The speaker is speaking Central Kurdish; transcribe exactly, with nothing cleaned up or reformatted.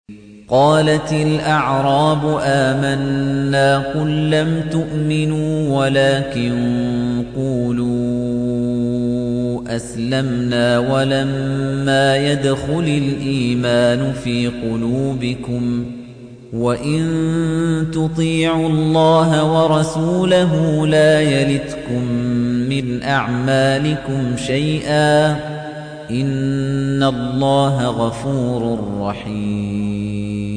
قالت الأعراب آمنا قل لم تؤمنوا ولكن قولوا أسلمنا ولما يدخل الإيمان في قلوبكم وإن تطيعوا الله ورسوله لا يلتكم من أعمالكم شيئا إن الله غفور رحيم